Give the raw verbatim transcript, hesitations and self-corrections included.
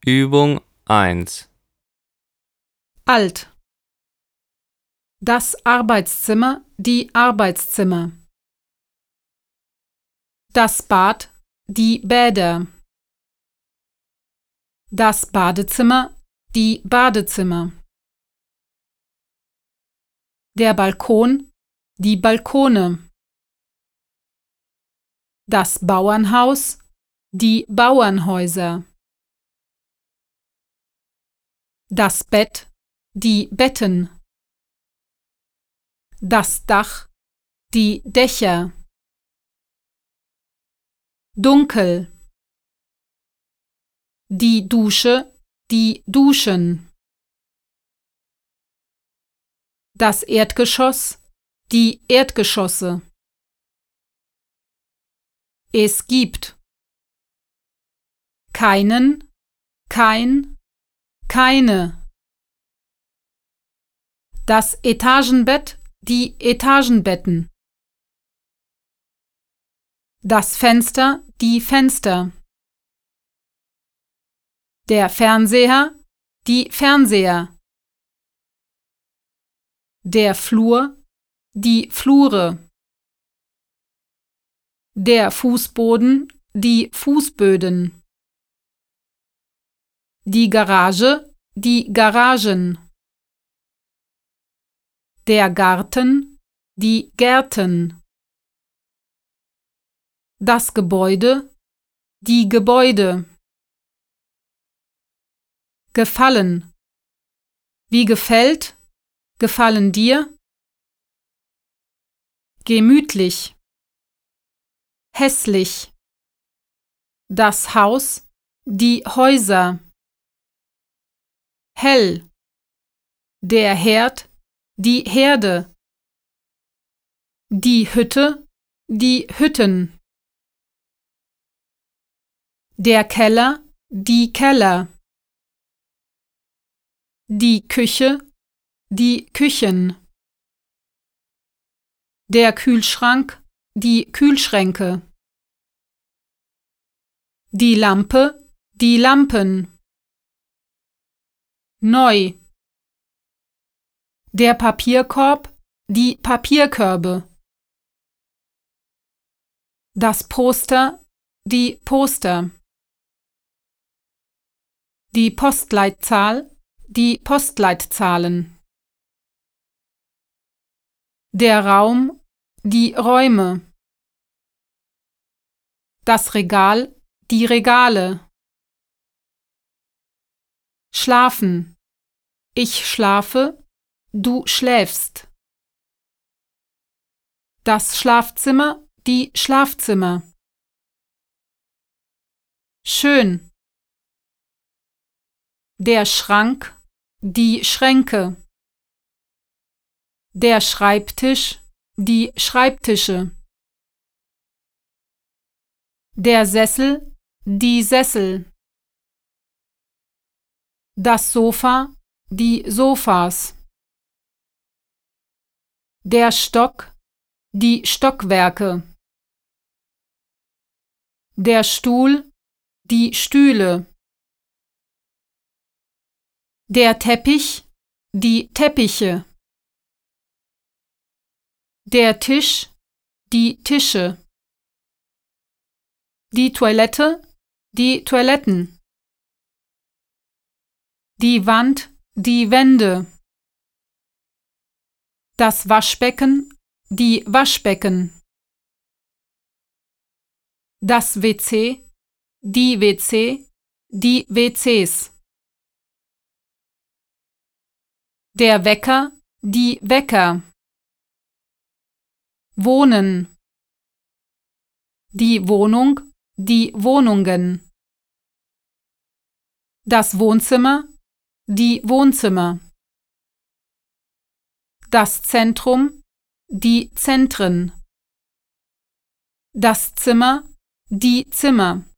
Übung eins. Alt. Das Arbeitszimmer, die Arbeitszimmer. Das Bad, die Bäder. Das Badezimmer, die Badezimmer. Der Balkon, die Balkone. Das Bauernhaus, die Bauernhäuser. Das Bett, die Betten. Das Dach, die Dächer. Dunkel. Die Dusche, die Duschen. Das Erdgeschoss, die Erdgeschosse. Es gibt keinen, kein, keine. Das Etagenbett, die Etagenbetten. Das Fenster, die Fenster. Der Fernseher, die Fernseher. Der Flur, die Flure. Der Fußboden, die Fußböden. Die Garage, die Garagen. Der Garten, die Gärten. Das Gebäude, die Gebäude. Gefallen. Wie gefällt? Gefallen dir? Gemütlich. Hässlich. Das Haus, die Häuser. Hell. Der Herd, die Herde. Die Hütte, die Hütten. Der Keller, die Keller. Die Küche, die Küchen. Der Kühlschrank, die Kühlschränke. Die Lampe, die Lampen. Neu. Der Papierkorb, die Papierkörbe. Das Poster, die Poster. Die Postleitzahl, die Postleitzahlen. Der Raum, die Räume. Das Regal, die Regale. Schlafen. Ich schlafe, du schläfst. Das Schlafzimmer, die Schlafzimmer. Schön. Der Schrank, die Schränke. Der Schreibtisch, die Schreibtische. Der Sessel, die Sessel. Das Sofa, die Sofas. Der Stock, die Stockwerke. Der Stuhl, die Stühle. Der Teppich, die Teppiche. Der Tisch, die Tische. Die Toilette, die Toiletten. Die Wand, die Wände. Das Waschbecken, die Waschbecken. Das W C, die W C, die W Cs. Der Wecker, die Wecker. Wohnen. Die Wohnung, die Wohnungen. Das Wohnzimmer, die Wohnzimmer. Das Zentrum, die Zentren. Das Zimmer, die Zimmer.